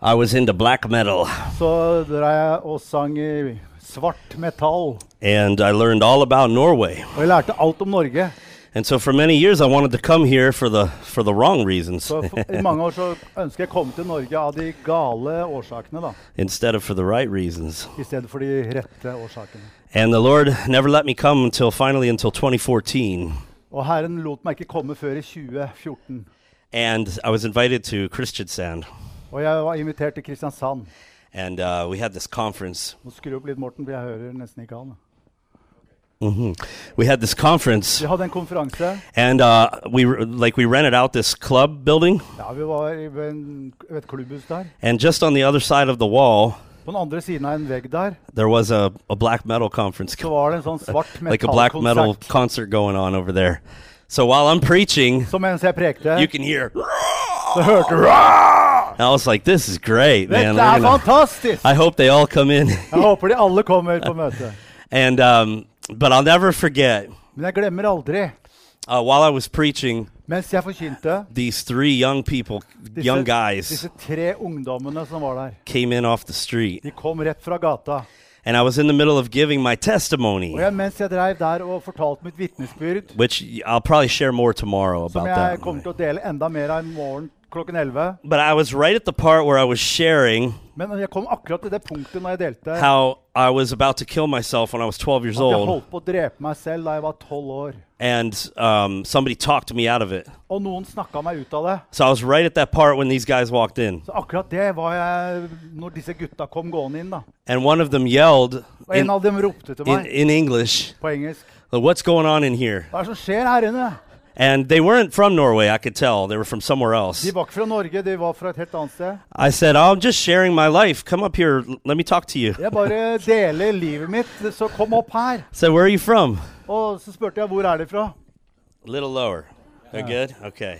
I was into black metal, så drev jeg og sang i svart metall. and I learned all about Norway. Og jeg lærte alt om Norge. And so for many years I wanted to come here for the wrong reasons Så i mange år så ønsker jeg å komme til Norge av de gale årsakene da, instead of for the right reasons. i stedet for de rette årsakene. And the Lord never let me come until 2014. Og Herren lot meg ikke komme før i 2014. And I was invited to Kristiansand, Og jeg var invitert til Kristiansand. and we had this conference. Nå skru opp litt, Morten, for jeg hører nesten ikke han. We had this conference, Vi hadde en konferanse. and we rented out this club building, Ja, vi var i et klubbhus der. and just on the other side of the wall, På den andre siden av en vegg der, there was a black metal conference, så var det en sånn svart like a black metal metallkonsert. concert going on over there. So while I'm preaching, Så mens jeg prekte, you can hear. så hørte du And I was like, "This is great, man! Dette er fantastisk! I hope they all come in." Jeg håper de alle kommer på møte. And but I'll never forget. Men jeg glemmer aldri, While I was preaching, mens jeg forkynte, these three young people, young guys, disse 3 ungdommene som var der, came in off the street, de kom rett fra gata. and I was in the middle of giving my testimony, Og mens jeg drev der og fortalte mitt vitnesbyrd, which I'll probably share more tomorrow som about jeg that. kommer til å dele enda mer av i morgen klokken 11. But I was right at the part where I was sharing Men jeg kom akkurat til det punktet når jeg delte how I was about to kill myself when I was 12 years at jeg old, holdt på å drepe meg selv da jeg var 12 år. and somebody talked me out of it. Og noen snakket meg ut av det. So I was right at that part when these guys walked in, Så akkurat det var jeg når disse gutta kom gående inn da. and one of them yelled Og en av dem ropte til meg in English, på engelsk. "What's going on in here?" Hva er det som skjer her inne? And they weren't from Norway, I could tell. They were from somewhere else. De var ikke fra Norge, de var fra et helt annet sted. I said, "I'm just sharing my life. Come up here. Let me talk to you." Jeg bare deler livet mitt, så kom opp her. I said, "Where are you from?" Og så spurte jeg, hvor er de fra? A little lower. They're good? Okay.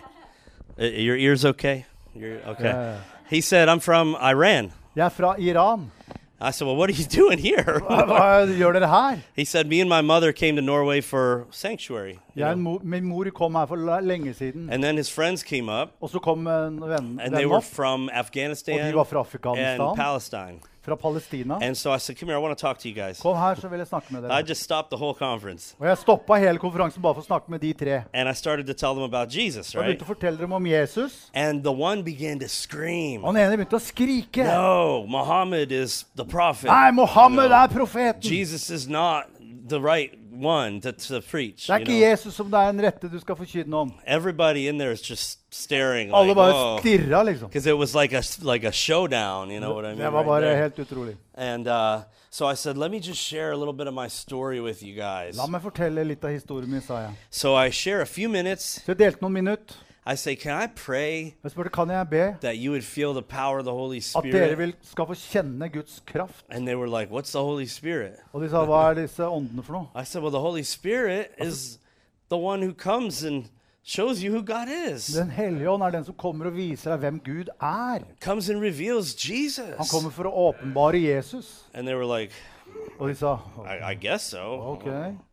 Your ears okay? You're okay. Yeah. He said, "I'm from Iran." Jeg er fra Iran. I said, "Well, what are you doing here?" Hva gjør dere her? He said, "Me and my mother came to Norway for sanctuary." Min mor kom her for lenge siden. And then his friends came up, Og så kom en venn and they were opp, from og de Afghanistan var fra and Afghanistan, Palestine. fra Palestina. And so I said, "Come here, I want to talk to you guys." Kom her, så vil jeg snakke med I dere. just stopped the whole conference, Og jeg stoppet hele konferansen bare for å snakke med de 3. and I started to tell them about Jesus, Og jeg right? begynte å fortelle dem om Jesus. And the one began to scream, Og den ene begynte å skrike. "No, Muhammad is the prophet. Nei, Mohammed No. er profeten. Jesus is not the right one to preach." Det er You ikke know? Jesus som det er en rette du skal forkynne om. Everybody in there is just staring, Alle like, bare whoa. stirret, liksom. Because it was like a showdown, you know what I mean? Det var right bare there. helt utrolig. And so I said, "Let me just share a little bit of my story with you guys." La meg fortelle litt av historien min, sa jeg. So I share a few minutes. Så jeg delte noen minutter. I say, "Can I pray Jeg spurte, kan jeg be that you would feel the power of the Holy at dere Spirit?" skal få kjenne Guds kraft? And they were like, "What's the Holy Spirit?" Og de sa, hva er disse åndene for noe? I said, "Well, the Holy Spirit is the one who comes and shows you who God is. Den hellige ånd er den som kommer og viser deg hvem Gud er. Comes and reveals Han Jesus." kommer for å åpenbare Jesus. And they were like, Og de sa, I guess so. ok.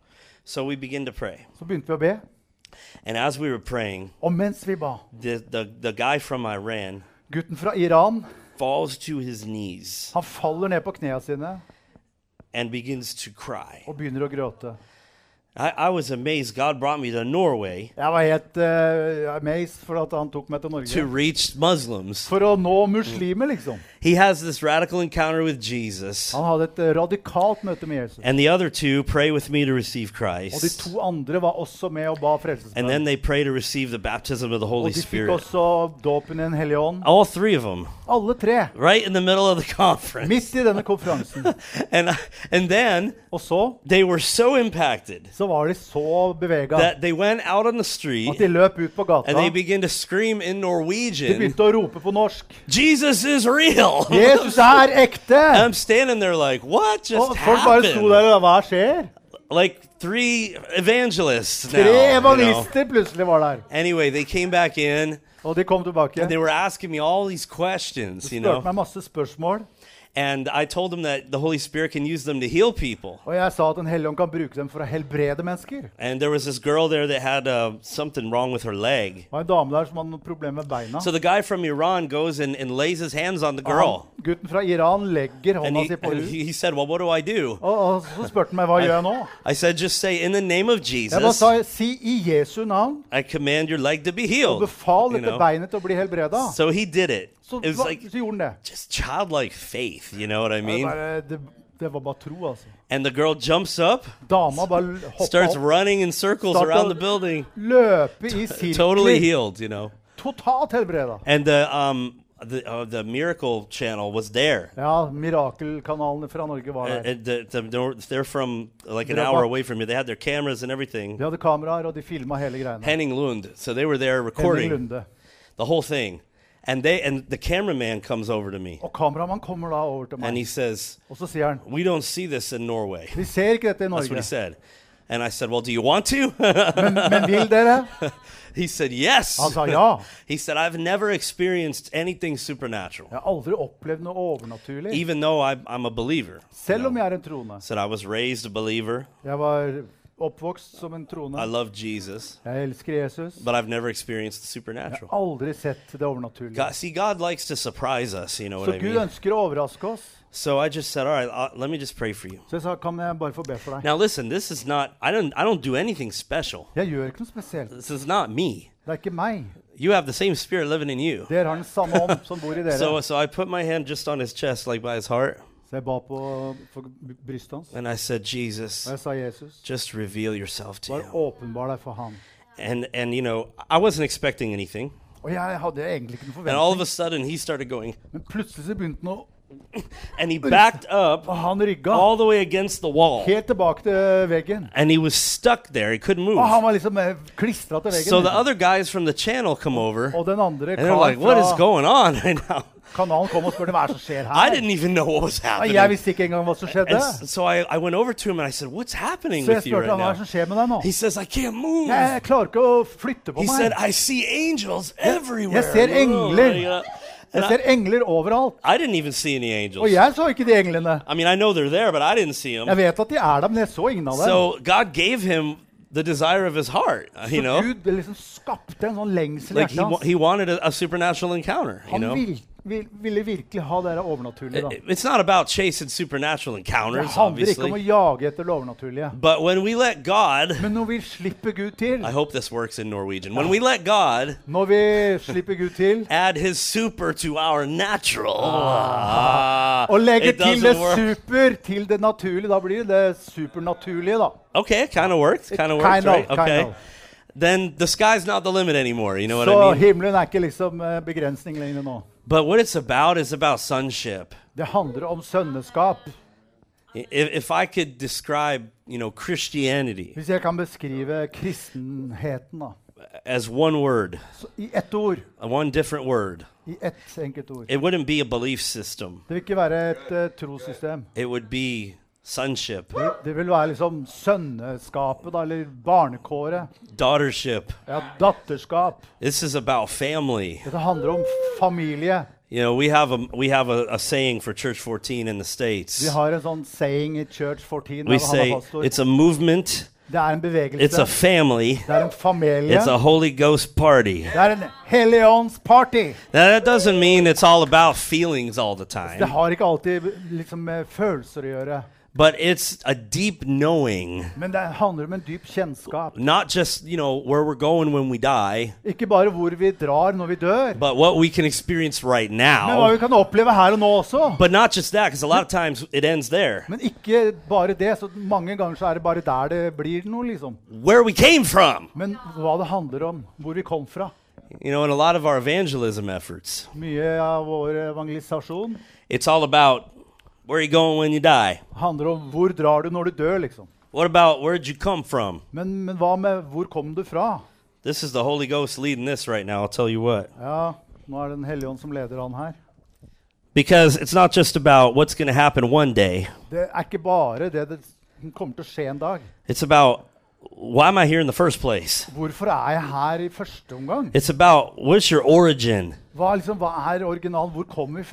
So we begin to pray. Så begynte vi å be. And as we were praying, Og mens vi ba, the guy from Iran gutten fra Iran, falls to his knees han faller ned på knæene sine and begins to cry. og begynner å gråte. I was amazed. God brought me to Norway Jeg var helt amazed for at han tok meg til to Norge. reach Muslims. For å nå muslimer, liksom. He has this radical encounter with Jesus, Han hadde et radikalt møte med Jesus. and the other two pray with me to receive Og de Christ. 2 andre var også med og ba And then frelsesbønn. they pray to receive the baptism of the Og Holy de fikk Spirit. også dåpen i Den hellige ånd. All 3 of them, Alle 3. right in the middle of the conference. Midt i denne konferansen. And then Og så they were so impacted var de så bevega that they went out on the street at de løp ut på gata. and they began to scream in De Norwegian, begynte å rope på norsk. "Jesus is real!" Jesus er ekte! And I'm standing there like, what just Og folk bare sto happened? der og hva skjer? Like 3 evangelists now. 3 you know? evangelister plutselig var der. Anyway, they came back in Og de kom tilbake. and they were asking me all these questions, De you spurte know. meg masse spørsmål. And I told him that the Holy Spirit can use them to heal people. Og jeg sa at Den hellige ånd kan bruke dem for å helbrede mennesker. And there was this girl there that had something wrong with her leg. Det var en dame der som hadde noen problemer med beina. So the guy from Iran goes and lays his hands on the girl. Gutten fra Iran legger And hånda si på henne. he said, well, what do I do? Og så spurte han meg, hva gjør jeg nå? I said, just say, in the name of Jeg bare Jesus, sa, si i Jesu navn, I command your leg to be og healed. befal You dette know? beinet til å bli helbreda. So he did it. Så, It was like så gjorde han det. just childlike faith, you know what I mean? Det var bare tro, altså. And the girl jumps up, Dama bare starts hoppa opp, running in circles Starter- around the building, løpe i totally sirkler, healed, you know. totalt helbreda. And the Miracle Channel was there. Ja, mirakelkanalene fra Norge var der. They're from like an They're hour about- away from you. They had their cameras and everything. De hadde kameraer, og de filma hele greiene. Henning Lund, so they were there Henning recording Lunde. the whole thing. And the cameraman comes over to me Og kameramann kommer da over til and he meg, says, og så sier han, "We don't see this in Norway." vi ser ikke dette i That's what he Norge, said. And I said, "Well, do you want to?" men vil dere? He said, "Yes." Han sa ja. He said, "I've never experienced anything supernatural, Jeg har aldri opplevd noe overnaturlig, even though I'm a believer." selv om You know? jeg er en troende. Said I was raised a believer. Jeg var oppvokst som en I troende. love Jesus, Jeg elsker Jesus. but I've never experienced the Jeg supernatural. har aldri sett det overnaturlige. God likes to surprise us, you know Så what I Gud mean? ønsker å overraske oss. So I just said, all right, let me just pray for you. Så jeg sa, kan jeg bare få be for deg? Now listen, this is not, I don't do anything special. Jeg gjør ikke noe spesielt. This is not me. Det er ikke meg. You have the same spirit living in you. Dere har den samme ånd som bor i dere. So I put my hand just on his chest, like by his heart, Så jeg ba på for brystet hans, and I said, Jesus, og jeg sa, Jesus, just reveal yourself to bare him. åpenbar deg for ham. And you know, I wasn't expecting anything. Og jeg hadde egentlig ikke noen And all of forventning. a sudden he started going, Men plutselig så begynte han å, and he backed up og han rygga all the way against the wall. helt tilbake til veggen. And he was stuck there. He couldn't move. Og han var liksom klistret til veggen. So the other guys from the channel come over, Og den andre and they're like, what is fra going on right now? kanalen kom og spurte hva er det som skjer I her. didn't even know what was Og happening. jeg visste ikke engang hva som skjedde. And so I went over to him and I said, what's happening Så jeg with you spurte right ham, hva er now? det som skjer med deg nå? He says, I can't move. Jeg klarer ikke å flytte på He said, meg. I see angels everywhere. ser engler. And Jeg ser engler overalt. I didn't even see any angels. Og jeg så ikke de englene. I mean, I know they're there, but I didn't see them. Jeg vet at de er der, men jeg så ingen av dem. So God gave him the desire of his heart, you Så know? Gud liksom skapte en sånn lengsel i Like hjertet hans. he wanted a supernatural encounter, you Han know? ville virkelig ha det der overnaturlige. Da. It's not about chasing supernatural Det encounters, handler ikke om å obviously. jage etter det overnaturlige. But when we let God, Men når vi slipper Gud til, I hope this works in Norwegian. When we let God når vi slipper Gud til, add his super to our natural, og legger it til doesn't det work. super til det naturlige, da blir det supernaturlige, da. Okay, kind of works. Kind of works, Kind of, right? kind Okay. of. Then the sky's not the limit anymore. You know what Så I mean? himmelen er ikke liksom begrensning lenger nå. But what it's about is about sonship. Det handler om sønneskap. If I could describe, you know, Christianity Hvis jeg kan beskrive kristenheten da, as one word, så i ett ord, one different word, i ett enkelt ord. it wouldn't be a belief system. Det vil ikke være et trossystem. It would be sonship, Det vil være liksom sønneskapet, da, eller barnekåret. daughtership. Ja, datterskap. This is about family. Dette handler om familie. You know, we have a saying for Church 14 in the States. Vi har en sånn saying i Church 14. We der han say er pastor. it's a movement, Det er en it's bevegelse. a family, Det er en familie. it's a Holy Ghost party. Det er en Helligånds party. Now, that doesn't mean it's all about feelings all the Det time, har ikke alltid liksom med følelser å gjøre. but it's a deep knowing, Men det handler om en dyp kjennskap. not just, you know, where we're going when we die, Ikke bare hvor vi drar når vi dør, but what we can experience right men hva now. vi kan oppleve her og nå også. But not just that, because a lot of times it ends there. Men ikke bare det, så mange ganger så er det bare der det blir noe, liksom. Where we came from. Men hva det handler om, hvor vi kom fra. You know, in a lot of our evangelism efforts, Mye av vår evangelisasjon it's all about where you going when you die. handler om hvor drar du når du dør, liksom. What about where'd you come from? Men hva med hvor kom du fra? This is the Holy Ghost leading this right now, I'll tell you what. Ja, nå er det Den hellige ånd som leder han her. Because it's not just about what's going to happen one day. Det er ikke bare det kommer til å skje en dag. It's about why am I here in the first place? Hvorfor er jeg her i første omgang? It's about what's your origin? Hva er originalen? Hvor kommer vi fra?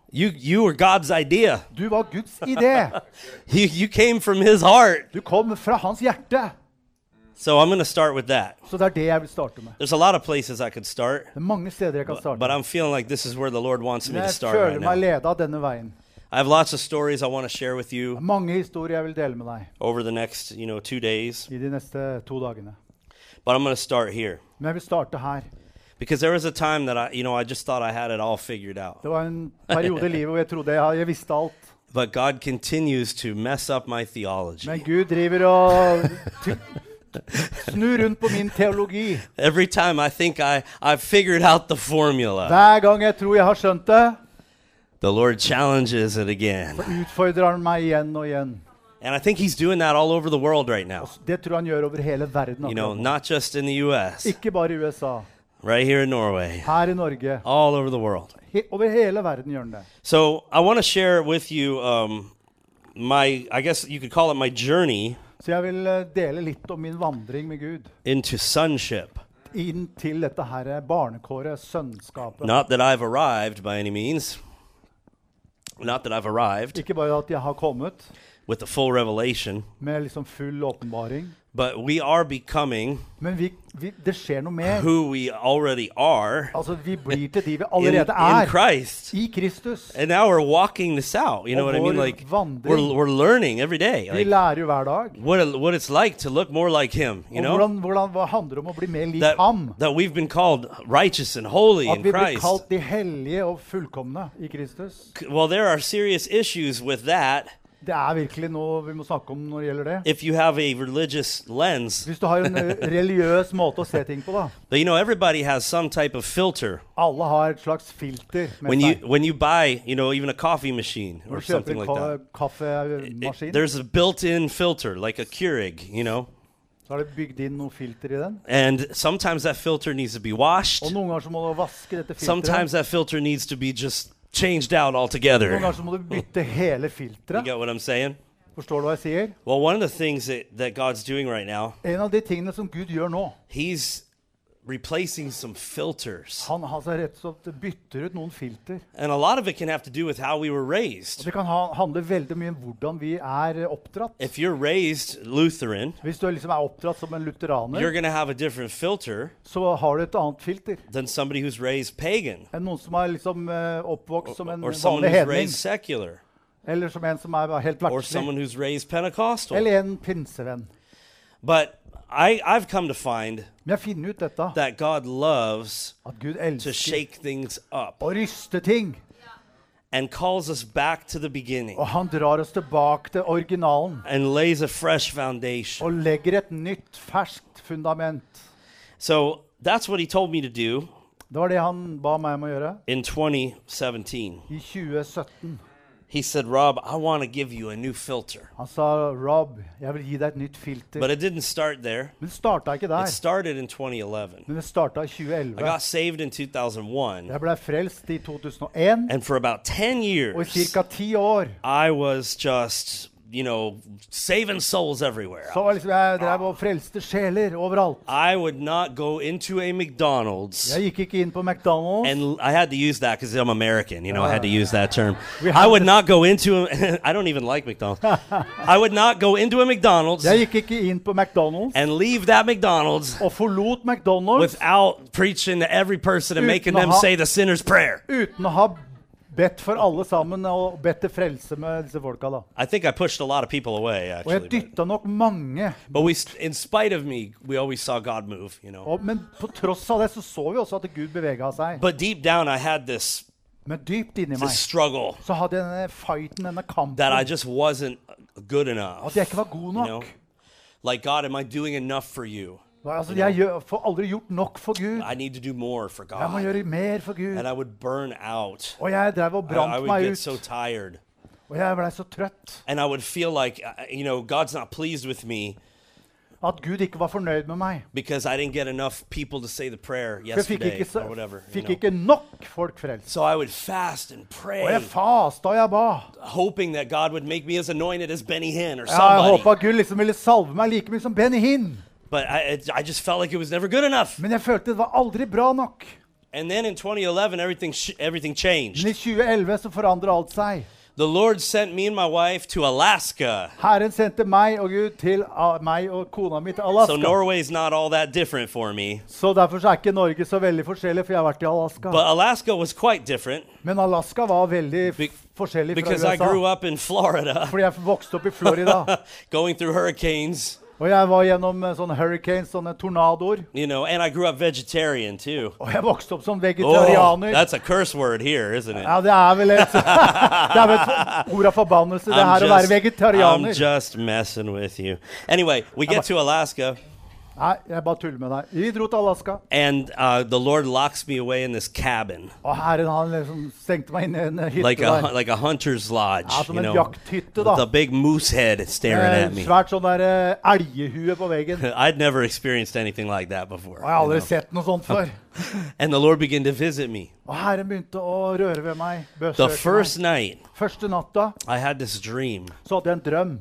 You were God's idea. Du var Guds idé. You came from his heart. Du kom fra hans hjerte. So I'm going to start with that. Så det det jeg vil starte med. There's a lot of places I could start, Det mange steder jeg kan starte. but I'm feeling like this is where the Lord wants me Men to jeg start right føler meg now. ledet av denne veien. I have lots of stories I want to share with you Mange historier jeg vil dele med deg over the next, 2 days, i de neste 2 dagene. but I'm going to start here Men jeg vil starte her. because there was a time that I just thought I had it all figured out. Det var en periode i livet hvor jeg trodde jeg visste alt. But God continues to mess up my theology. Men Gud driver og snur rundt på min teologi. Every time I think I've figured out the formula, Hver gang jeg tror jeg har skjønt det, the Lord challenges it again. så utfordrer han meg igjen og igjen. And I think he's doing that all over the world right now. Det tror han gjør over hele verden. akkurat nå. Not just in the U.S., Ikke bare i USA. right here in Norway, Her i Norge. all over the world. Over hele verden gjør han det. So I want to share with you I guess you could call it my journey Så jeg vil dele litt om min vandring med Gud. into sonship. Inn til dette her barnekåret, sønnskapet. Not that I've arrived by any means. Not that I've arrived Ikke bare at jeg har kommet with the full revelation, med liksom full åpenbaring. but we are becoming Men det skjer noe mer. who we already are Altså, vi blir til de vi in allerede er. Christ. I Kristus. And now we're walking this out. You know Og what I mean? vår Like vandring. we're learning every day. Vi Like lærer jo hver dag. what it's like to look more like him, you Og know? hva handler om å bli mer lik That, ham. that we've been called righteous and holy At in vi blir Christ. kalt de hellige og fullkomne i Kristus. Well, there are serious issues with that Det er virkelig noe vi må snakke om når det gjelder det. if you have a religious lens. Hvis du har en religiøs måte å se ting på, da. But everybody has some type of filter. Alle har et slags filter med seg. When you buy, even a coffee machine Når or du kjøper something like that, kaffemaskin, there's a built-in filter, like a Keurig, så har det bygd inn noe filter i den. And sometimes that filter needs to be washed. Og noen ganger så må du vaske dette Sometimes filteret. that filter needs to be just changed out Noen altogether. ganger så må du bytte hele You filteret. get what I'm saying? Forstår du hva jeg sier? Well, one of the things that God's doing right now, En av de tingene som Gud gjør nå, He's replacing some filters. han har seg rett og slett bytter ut noen filter. And a lot of it can have to do with how we were Og raised. det kan handle veldig mye om hvordan vi er oppdratt. If you're raised Lutheran, Hvis du liksom er oppdratt som en you're lutheraner, going to have a different filter så har du et annet filter than somebody who's raised pagan enn noen som er liksom oppvokst som en or someone vanlig who's hedning, raised secular eller som en som er helt or verdslig, someone who's raised Pentecostal. eller en pinsevenn. But I've come to find Men jeg finner ut dette, that God loves at Gud to elsker shake things up å ryste ting, and calls us back to the beginning og han drar oss tilbake til originalen, and lays a fresh foundation. og legger et nytt, ferskt fundament. So that's what he told me to do Det var det han ba meg om å gjøre in 2017. i 2017. He said, Rob, I want to give you a new filter. Han sa, Rob, jeg vil gi deg et nytt filter. But it didn't start there. Men det startet ikke It der. started in 2011. Men det startet i I 2011. got saved in 2001. Jeg ble frelst i 2001, And for about 10 og i years, cirka 10 år I was just, saving souls everywhere. så var liksom jeg drev og frelste sjeler overalt. I would not go into a McDonald's. Jeg gikk ikke inn på McDonald's. And I had to use that because I'm American. I had to use that term. We I have would this- not go into I don't even like McDonald's. I would not go into a McDonald's Jeg gikk ikke inn på McDonald's and leave that McDonald's og forlot McDonald's without preaching to every person and making them Uten å ha- say the sinner's prayer. uten å ha bedt for alle sammen og bedt til frelse med disse folka da. I think I pushed a lot of people away, Og jeg actually. dyttet nok mange. But in spite of me, we always saw God move. Men på tross av det så vi også at Gud beveget seg. But deep down, I had this Men dypt inni meg struggle så hadde jeg denne fighten, denne kampen, that I just wasn't good enough. at jeg ikke var god You know, nok. like God, am I doing enough for you? Altså, jeg får aldri gjort nok for Gud. I need to do more for Jeg må God. gjøre mer for Gud. And I would burn out. Og jeg drev og I brant would meg get ut. so tired. Og jeg ble så trøtt. And I would feel like, God's not pleased with me At Gud ikke var fornøyd med meg. because I didn't get enough people to say the prayer For jeg fikk yesterday ikke, or whatever. fikk ikke nok folk frelst. So I would fast and Og pray, jeg fasta og jeg ba. hoping that God would make me as anointed as Benny Hinn or Jeg somebody. håpa Gud liksom ville salve meg like mye som Benny Hinn. But I just felt like it was never good enough. Men jeg følte det var aldri bra nok. And then in 2011, everything changed. Men i 2011 så forandrer alt seg. The Lord sent me and my wife to Alaska. Herren sendte meg og Gud til meg og kona mi til Alaska. So Norway's not all that different for me. Så derfor så ikke Norge så veldig forskjellig, for jeg har vært i Alaska. But Alaska was quite different. Men Alaska var veldig forskjellig fra Because I grew USA. up in Florida, Fordi jeg vokste opp i Florida. going through hurricanes, Og jeg var gjennom sånne hurricanes, sånne tornadoer. you know, and I grew up vegetarian too. Og jeg vokste opp som Oh, vegetarianer. that's a curse word here, isn't it? Ja, det er vel et, det er vel et ord av forbannelse, det her å være I'm vegetarianer. just messing with you. Anyway, we get to Alaska, Nei, jeg bare tuller med deg. Vi dro til Alaska, and the Lord locks me away in this cabin, og Herren han liksom stengte meg inn i en hytte der. like a hunter's lodge, Ja, som you en know, jakthytte with a da. big moose head staring at me. Svært sånn der elghue på veggen. Og I'd never experienced anything like that before. jeg har aldri You know? sett noe sånt før. And the Lord began to visit me. Og Herren begynte å røre ved meg, The besøke first meg. night, Første natta I had this dream, så hadde jeg en drøm.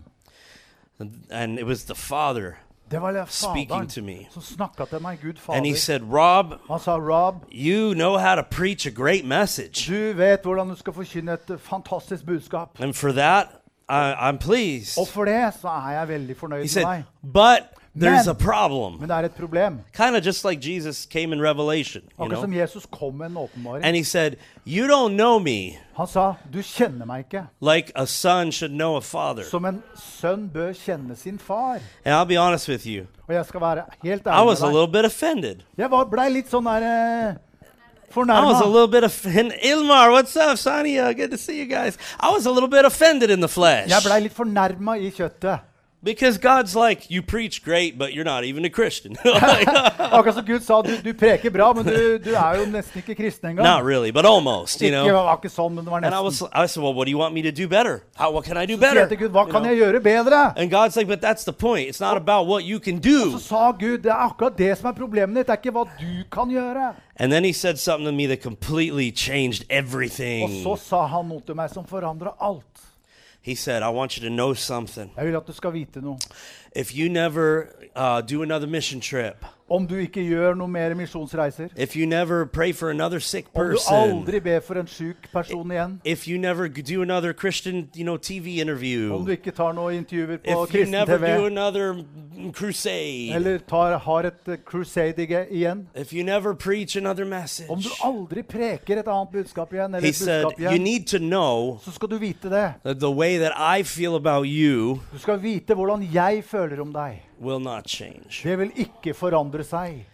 and it was the Father Det var speaking faderen to me. som snakket til meg, Gud And he fader. said, Rob, Han sa, Rob, you know how to preach a great message. du vet hvordan du skal forkynne et fantastisk budskap. And for that, I'm pleased. Og for det så er jeg veldig He fornøyd med said, deg. but there's Men- a problem. Men det er et problem. Kind of just like Jesus came in Revelation, you Akkurat know? som Jesus kom med en åpenbaring. And he said, you don't know me Han sa, du kjenner meg ikke. like a son should know a father. Som en sønn bør kjenne sin far. And I'll be honest with you, Og jeg skal være helt I ærlig was a med deg. little bit offended. Jeg ble litt sånn der I was a fornærmet. little bit offended. Ilmar, what's up, Sonny? Good to see you guys. I was a little bit offended in the flesh. Jeg ble litt fornærmet i kjøttet. Because God's like, you preach great, but you're not even a Christian. Akkurat som Gud sa, du preker bra, men du er jo nesten ikke kristen engang. Not really, but almost, you Ikke, know. var ikke sånn, men det var And nesten. I said, well, what do you want me to do better? What can I do Så sier jeg better? til Gud, hva You kan know? jeg gjøre bedre? And God's like, but that's the point. It's not about what you can do. Så sa Gud, det er akkurat det som er problemet ditt, det er ikke hva du kan gjøre. And then he said something to me that completely changed Og everything. så sa han noe til meg som forandret alt. He said, I want you to know something. Jeg vil at du skal vite noe. If you never do another mission trip, Om du ikke gjør noe mer misjonsreiser, if you never pray for another sick om du person, aldri ber for en syk person igjen, if you never do another Christian, TV om interview, du ikke tar noen intervjuer på if you never do kristen-TV, another crusade, eller har et crusade igjen, if you never preach another om du message, aldri preker et annet budskap igjen, eller he et said, budskap you igjen, need to know så skal du vite det. that the way that I feel about you Du skal vite hvordan jeg føler om deg. will not change. Det vil ikke forandre seg.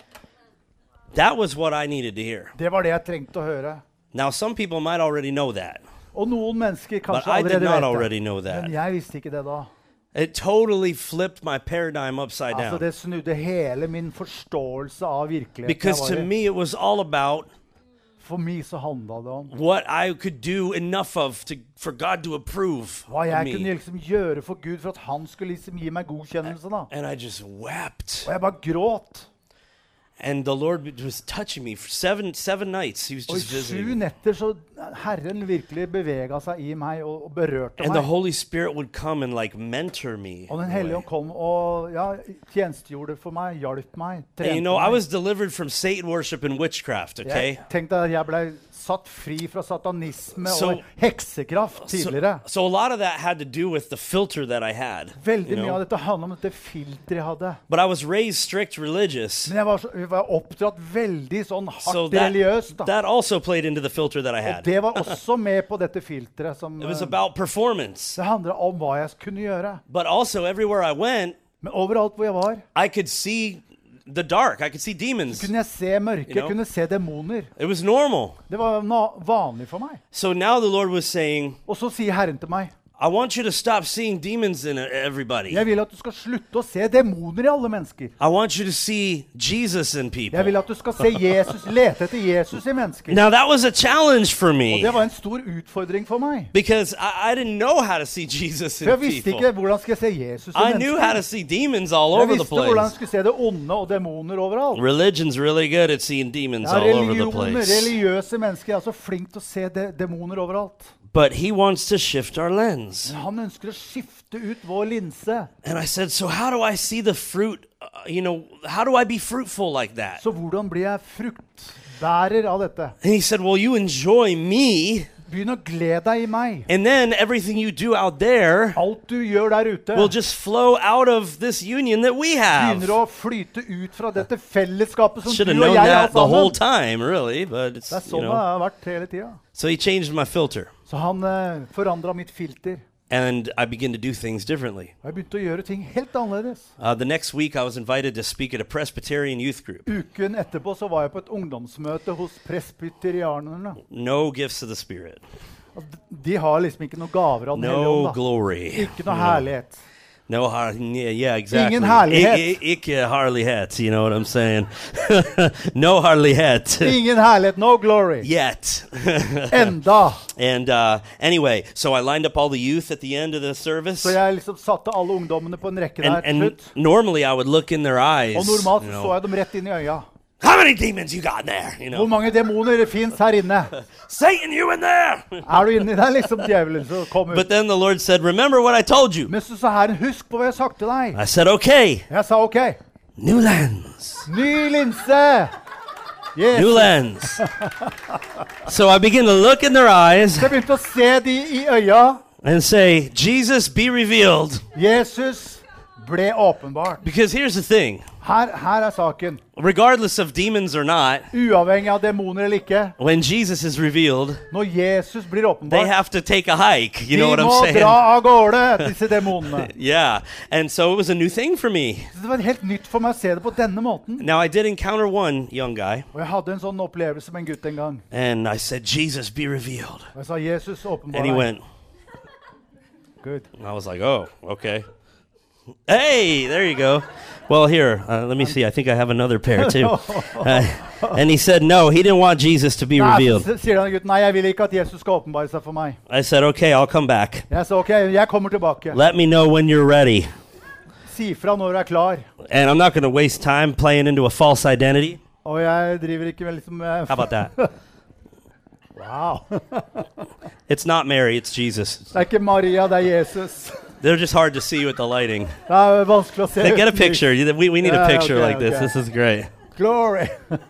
That was what I needed to hear. Det var det jeg trengte å høre. Now, some people might already know that. Og noen mennesker But kanskje I did allerede not vet already det. know that. Men jeg visste ikke det da. It totally flipped my paradigm upside Altså down. det snudde hele min forståelse av virkeligheten Because to jeg var i. me, it was all about For meg så handlet det om what I could do enough of for God to approve hva of jeg kunne me. liksom gjøre for Gud, for at han skulle liksom gi meg godkjennelse da. And I just wept. Og jeg bare gråt. And the Lord was touching me for seven nights. He was Og i just 7 visiting. netter så Herren virkelig beveget seg i meg og berørte And the meg. Holy Spirit would come and like mentor me. Og in Den a hellige way. ånd kom og ja, tjenestegjorde for meg, hjalp meg, And trente you know, I meg. was delivered from Satan worship and witchcraft, okay? Jeg tenkte at jeg ble satt fri fra satanisme Så- og heksekraft tidligere. So a lot of that had to do with the filter that I had. Veldig you mye know? av dette handler om dette filteret jeg hadde. But I was raised strict religious. Men jeg var oppdratt veldig sånn hardt So religiøst. Da. that also played into the filter that I Og had. det var også med på dette filteret. Som, It was about performance. det handler om hva jeg kunne gjøre. But also everywhere I went, Men overalt hvor jeg var, I could see the dark. I could see demons. kunne jeg se mørke, You know? kunne se demoner. It was normal. Det var vanlig for meg. So now the Lord was saying, Og så sier Herren til meg, I want you to stop seeing demons in everybody. jeg vil at du skal slutte å se demoner i alle mennesker. I want you to see Jesus in people. Jeg vil at du skal se Jesus, lete etter Jesus i mennesker. Now that was a challenge for Og me det var en stor utfordring for meg. because I didn't know how to see Jesus For in jeg visste people. ikke hvordan skal jeg se Jesus i I knew how to mennesker. see demons all Jeg over the visste hvordan jeg place. skulle se det onde og demoner overalt. Religion's really good at seeing demons Ja, all over the religioner, place. religiøse mennesker er så flinke til å se demoner overalt. But he wants to shift our lens. Men han ønsker å skifte ut vår linse. And I said, so how do I see the fruit? How do I be fruitful like that? Så hvordan blir jeg bærer av dette. And he said, well, you enjoy me, Begynn å glede deg i meg. and then everything you do out there Alt du gjør der ute, will just flow out of this union that we have. begynner å flyte ut fra dette fellesskapet som Should have du og known jeg har that the whole sammen. time, really, but it's, Det er sånn det har vært hele tida. So he changed my filter, Så han forandra mitt filter. and I began to do things differently. Og jeg begynte å gjøre ting helt annerledes. The next week, I was invited to speak at a Presbyterian youth group. Uken etterpå så var jeg på et ungdomsmøte hos presbyterianerne. No gifts of the Spirit, Og de har liksom ikke noen gaver av Den hellige no ånd. da. glory, Ikke noe herlighet. no yeah, exactly. Ingen herlighet. Ikke herlighet, you know what I'm saying? No herlighet Ingen herlighet, no glory. yet. Enda. And anyway, so I lined up all the youth at the end of the service. Så jeg liksom satte alle ungdommene på en rekke der til And slutt. normally I would look in their eyes. Og normalt you så know, jeg dem rett inn i øya. how many demons you got in there? You Hvor know, mange demoner det fins her inne? Satan, you in there? Er du inni der, liksom, djevelen, så kom ut. But then the Lord said, remember what I told you. Men så sa Herren, husk på hva jeg har sagt til deg. I said, okay, Jeg sa ok. new lens, Ny linse! Yes. new lens. So I began to look in their eyes Så jeg begynte å se de i øya. and say, Jesus, be revealed. Jesus ble åpenbart. Because here's the thing, Her er saken. regardless of demons or not, Uavhengig av demoner eller ikke, when Jesus is revealed, når Jesus blir they åpenbart, have to take a hike. You de know what I'm må saying? dra av gårde, disse demonene. Yeah. And so it was a new thing for me. Så det var helt nytt for meg å se det på denne måten. Now, I did encounter one young guy, Og jeg hadde en sånn opplevelse med en gutt en gang. and I said, Jesus, be revealed. Og jeg sa, Jesus, åpenbar And he deg. went, Good. and I was like, oh, okay. Hey, there you go. Well, here, let me see. I think I have another pair too. And he said, no, he didn't want Jesus to be Nei, revealed. så sier denne gutten, nei, jeg vil ikke at Jesus skal åpenbare seg for meg. I said, okay, I'll come back. Jeg sa, ok, jeg kommer tilbake. Let me know when you're ready. Si fra når du er klar. And I'm not going to waste time playing into a false identity. Og jeg driver ikke med liksom... How about that? Wow. It's not Mary, it's Jesus. Det er ikke Maria, det er Jesus. They're just hard to see with the lighting. Det er vanskelig å se. Get a uten lys. picture. We need a Yeah, picture okay, like this. okay. This is great. Glory.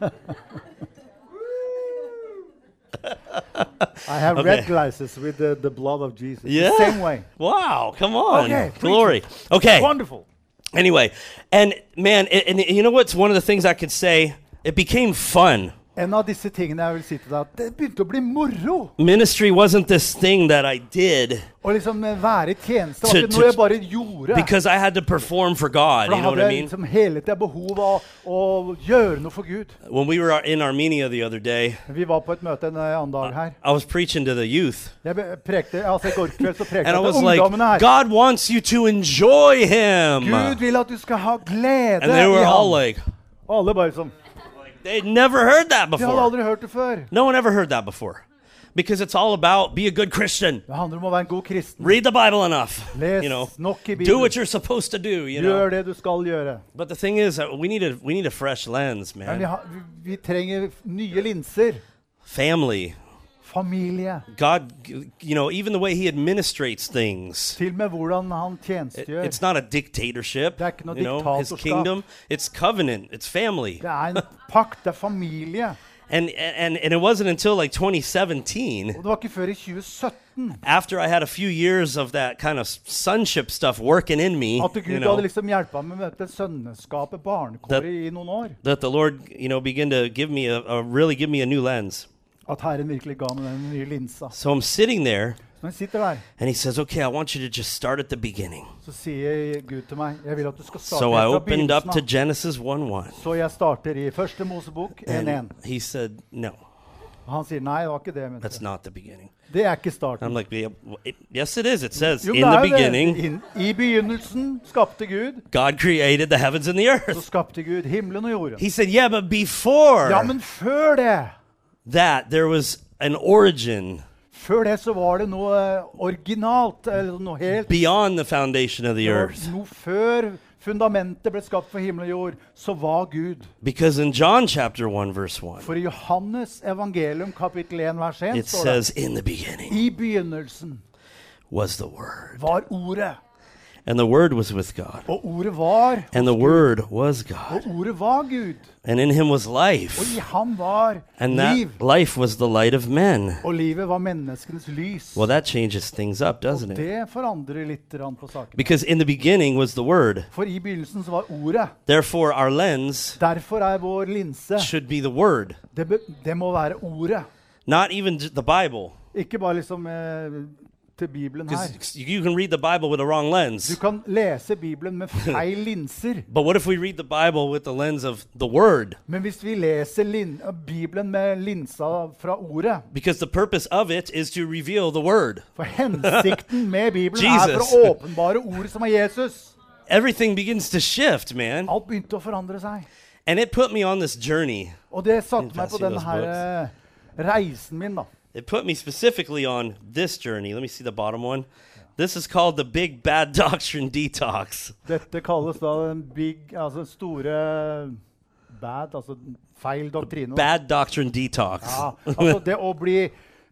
I have Okay. red glasses with the blood of Jesus. Yeah. The same way. Wow, come on. Okay, preach Glory. Okay. Wonderful. Anyway, and man, and you know what's one of the things I could say? It became fun. En av disse tingene jeg vil si til deg, at det begynte å bli moro. Ministry wasn't this thing that I did Å liksom være i tjeneste var To- ikke noe jeg bare gjorde. because I had to perform for God. For da You know what hadde I jeg mean? liksom hele tiden behov av å gjøre noe for Gud. When we were in Armenia the other day, Vi var på et møte en annen dag her. I was preaching to the youth. Jeg prekte, altså I går kveld så prekte And I jeg was til like, ungdommene her. God wants you to enjoy Him. Gud vil at du skal ha glede And they were i all ham. like, Og alle bare sånn, they'd never heard that de hadde before. aldri hørt det før. No one ever heard that before. Because it's all about be a good Christian. Det handler om å være en god kristen. Read the Bible enough. Les You know, nok i do what Bibelen. you're supposed to do, you know. Gjør det du skal gjøre. But the thing is, we need a fresh lens, Men man. vi trenger nye linser. Family. Familie. God, you know, even the way He administrates things. Til med hvordan han tjenestegjør. It's not a dictatorship, Det er ikke noe you know, His diktatorskap. kingdom. It's covenant. It's family. Det er en pakt, det er familie. And it wasn't until like 2017, Og det var ikke før i 2017 after I had a few years of that kind of sonship stuff working in me, at Gud you know, hadde liksom hjulpet meg med dette sønneskapet, barnekåret i noen år. that the Lord, you know, began to give me really give me a new lens. At Herren virkelig ga meg den nye linsa. So I'm sitting there, Så jeg sitter der, and He says, "Okay, I want you to just start at the beginning." så sier Gud til meg, jeg vil at du skal starte So I helt fra opened up to begynnelsen av. Genesis 1:1, Så jeg starter i første Mosebok 1.1. and He said, "No, Og han sier, nei, det var ikke det. Men that's not the beginning." det er ikke And starten. I'm like, "Yes, it is. It says Jo, in det er the jo det. beginning, I begynnelsen skapte Gud, God created the heavens and the så earth." skapte Gud himmelen og jorden. He said, "Yeah, but before Ja, men før det, that, there was an origin før det så var det noe originalt, eller noe helt beyond the foundation of the earth." noe før fundamentet ble skapt for himmel og jord, så var Gud. Because in John chapter 1, verse 1, For i Johannes evangelium kapittel 1 vers 1 it står det, says, "In the beginning i begynnelsen was the Word, var ordet, And the Word was with God. Og ordet var And the Word was Og God. ordet var Gud. And in him was Og life. i ham var And liv. that life was the light of men. Og livet var menneskenes lys. Well, that changes things up, doesn't Og it? det forandrer litt grann på saken. Because in the beginning was the Word. For i begynnelsen så var ordet. Therefore, our lens Derfor er vår linse. should be the Word, Det må være ordet. not even the Bible. Ikke bare liksom til Bibelen her. Because you can read the Bible with a wrong Du lens. kan lese Bibelen med feil linser. But what if we read the Bible with the lens of the Word? Men hvis vi leser Bibelen med linsa fra ordet, Because the purpose of it is to reveal the Word. for hensikten med Bibelen er Jesus. for å åpenbare ordet som er Jesus. Everything begins to shift, man. Alt begynte å forandre seg. And it put me on this journey. Og det satte meg på Fancy denne those her reisen min da. It put me specifically on this journey. Let me see the bottom one. This is called the Big Bad Doctrine Detox. Dette kalles da den altså store bad, altså feil doktrine. Bad Doctrine Detox. Ja, altså det å bli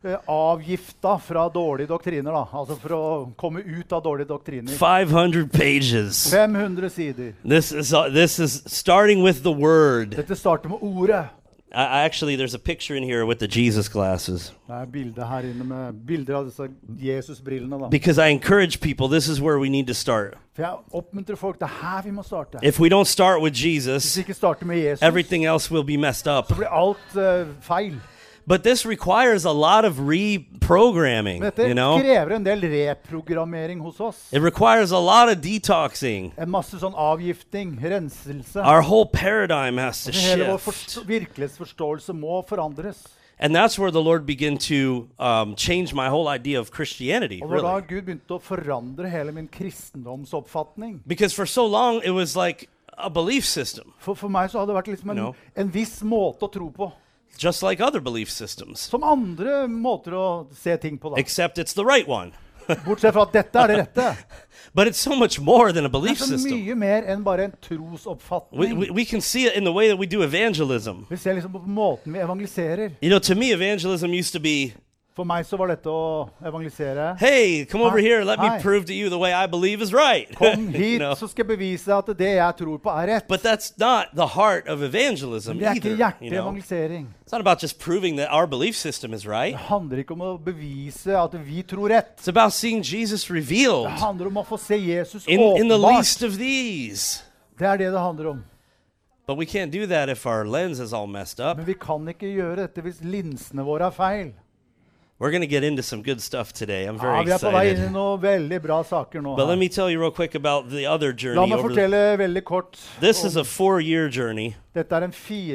avgifta fra dårlige doktriner da. Altså for å komme ut av dårlige doktriner. 500 pages. 500 sider. This is starting with the Word. Dette starter med ordet. Actually, there's a picture in here with the Jesus glasses. Det er bilder her inne med bilder av disse Jesus-brillene da. Because I encourage people, this is where we need to start. For jeg oppmuntrer folk, det er her vi må starte. If we don't start with Hvis Jesus, vi ikke starter med Jesus, everything else will be messed up. så blir alt feil. But this requires a lot of reprogramming, Dette you know? krever en del reprogrammering hos oss. It requires a lot of detoxing. En masse sånn avgifting, renselse. Our whole paradigm has to Hele vår shift. virkelighetsforståelse må forandres. And that's where the Lord began to change my whole idea of Christianity, Og da really. har Gud begynte å forandre hele min kristendomsoppfatning. Because for so long, it was like a belief system, For meg så hadde det vært liksom No. en viss måte å tro på. just like other belief systems, Som andre måter å se ting på da. except it's the right one. Bortsett fra at dette er det rette. But it's so much more than a Det belief er så system. mye mer enn bare en We, trosoppfatning. we, we can see it in the way that we do evangelism. Vi ser liksom på måten vi evangeliserer. You know, to me, evangelism used to be, For meg så var dette å evangelisere. hey, come over Hi. here, let me Hi. prove to you the way I believe is right. Kom You hit, know? så skal jeg bevise at det jeg tror på er rett. But that's not the heart of evangelism Men det er ikke either. hjertet You i know? evangelisering. It's not about just proving that our belief system is right. Det handler ikke om å bevise at vi tror rett. It's about seeing Jesus revealed Det handler om å få se Jesus in the åpenbart. least of these. Det er det det handler om. But we can't do that if our lens is all messed up. Men vi kan ikke gjøre dette hvis linsene våre er feil. We're going to get into some good stuff today. I'm Ja, very vi er på vei inn i excited. noen veldig bra saker nå. But let Her. me tell you real quick about the other La journey. meg Over fortelle veldig kort. this is om- a 4-year journey. Dette er en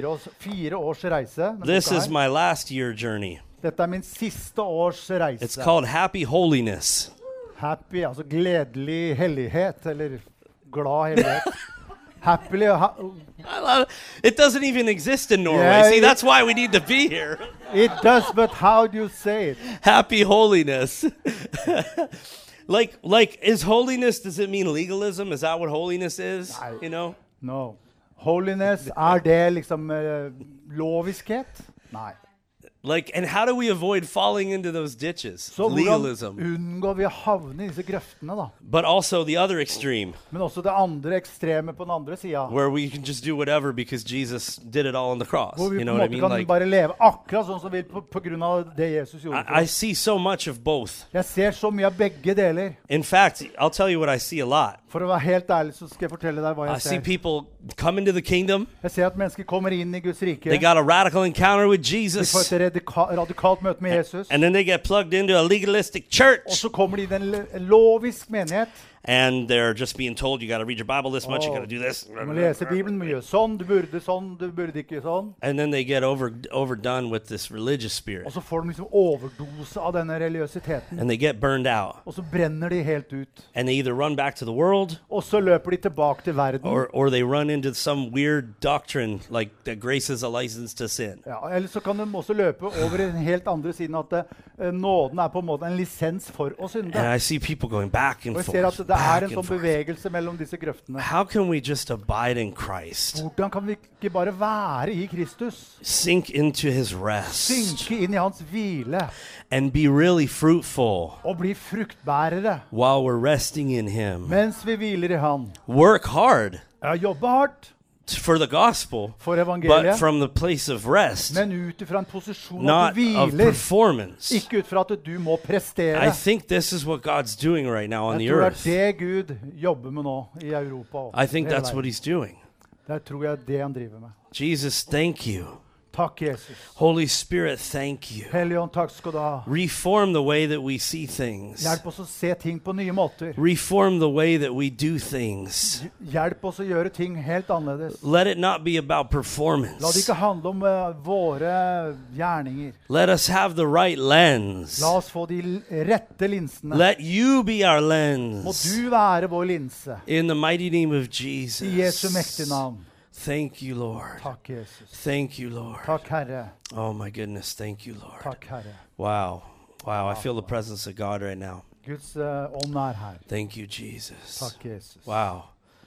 4 års reise. denne This boka is her. my last year journey. Dette er min siste års reise. It's called Happy Holiness. Happy, altså gledelig hellighet, eller glad hellighet. Happily, I love it. It doesn't even exist in Norway. Yeah, See, it- that's why we need to be here. it does, but how do you say it? Happy holiness. like is holiness, does it mean legalism? Is that what holiness is? I- You know? No. Holiness, er det liksom loviskhet? Nei. Like, and how do we avoid falling into those ditches? Så hvordan Legalism. unngår vi å havne i disse grøftene da? But also the other extreme, Men også det andre ekstreme på den andre siden. where we can just do whatever because Jesus did it all on the cross. Hvor vi You på know en what I måte mean? kan Like, bare leve akkurat sånn som vi vil på grunn av det Jesus gjorde for I oss. see so much of both. Jeg ser så mye av begge deler. In fact, I'll tell you what I see a lot. For å være helt ærlig så skal jeg fortelle deg hva I jeg see ser. people come into the kingdom. Jeg ser at mennesker kommer inn i Guds rike. They got a radical encounter with De får Jesus. et radikalt møte med Jesus. And then they get plugged into a legalistic Og church. så kommer de i en lovisk menighet. And they're just being told, you got to read your Bible this much, you Oh. got to do this. Du må lese Bibelen, du må gjøre sånn, du burde sånn, du burde ikke sånn. And then they get overdone with this religious spirit. Og så får de liksom overdose av denne religiøsiteten. And they get burned out. Og så brenner de helt ut. And they either run back to the world Og så løper de tilbake til verden. or they run into some weird doctrine like that grace is a license to sin. Ja, eller så kan de også løpe over i den helt andre siden at nåden er på en måte en lisens for å synde. And I see people going back and Og jeg ser at forth. det Det back en and sånn forth. bevegelse mellom disse grøftene. How can we just abide in Christ? Hvordan kan vi ikke bare være i Kristus? Sink into his rest Synke inn i hans hvile and be really fruitful og bli fruktbærere while we're resting in him. mens vi hviler i han. Work hard Ja, jobbe hardt for the gospel, for but evangeliet, from the place of rest, men ut ifra en posisjon at not du of hviler. performance. Ikke ut fra at du må prestere. I think this is what God's doing right now on Jeg the tror earth. det er det Gud jobber med nå i Europa. Og I think hele that's what verden. he's doing. Det tror jeg det han driver med. Jesus, thank you. Takk, Jesus. Holy Spirit, thank you. Helligånd, takk skal du ha. Reform the way that we see things. Hjelp oss å se ting på nye måter. Reform the way that we do things. Hjelp oss å gjøre ting helt annerledes. Let it not be about La det performance. ikke handle om våre gjerninger. Let us have the right lens. La oss få de rette linsene. Let you be our Må lens. du være vår linse. In the mighty name of I Jesu mektige Jesus. navn. Thank you, Lord. Takk, Jesus. Thank you, Lord. Takk, Herre. Oh my goodness. Thank you, Lord. Takk, Herre. Wow. Wow. I feel the presence of God right now. Guds ånd er her. Thank you, Jesus. Takk, Jesus. Wow.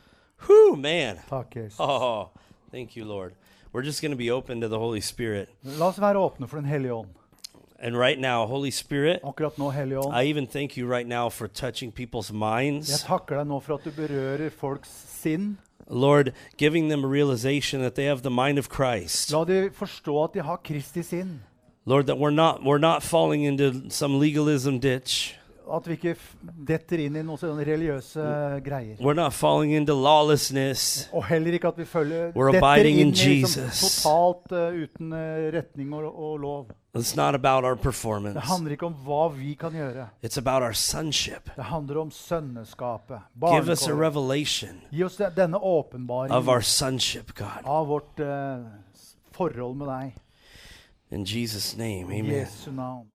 Whew, man. Takk, Jesus. Oh, thank you, Lord. We're just going to be open to the Holy Spirit. La oss være åpne for Den hellige ånd. And right now, Holy Spirit, Akkurat nå, Hellige ånd. I even thank you right now for touching people's Jeg minds. takker deg nå for at du berører folks sinn. Lord, giving them a realization that they have the mind of Christ. La de forstå at de har Kristi sinn. Lord, that we're not falling into some legalism ditch. At vi ikke detter inn i noen sånne religiøse greier. We're not falling into lawlessness. Og heller ikke at vi We're detter abiding inn in i Jesus. totalt uten retning og lov. It's not about our Det performance. handler ikke om hva vi kan gjøre. It's about our sonship. Det handler om sønneskapet. Give us a Barnekår. revelation Gi oss denne of åpenbaringen our sonship, God. av vårt forhold med deg. In Jesus' name, I amen. Jesu navn.